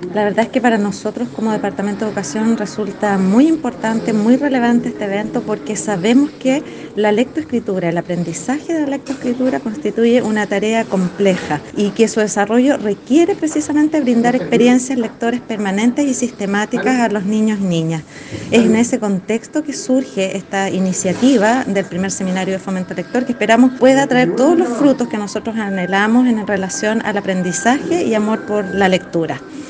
La verdad es que para nosotros como Departamento de Educación resulta muy importante, muy relevante este evento porque sabemos que la lectoescritura, el aprendizaje de la lectoescritura constituye una tarea compleja y que su desarrollo requiere precisamente brindar experiencias lectores permanentes y sistemáticas a los niños y niñas. Es en ese contexto que surge esta iniciativa del primer seminario de fomento lector que esperamos pueda traer todos los frutos que nosotros anhelamos en relación al aprendizaje y amor por la lectura.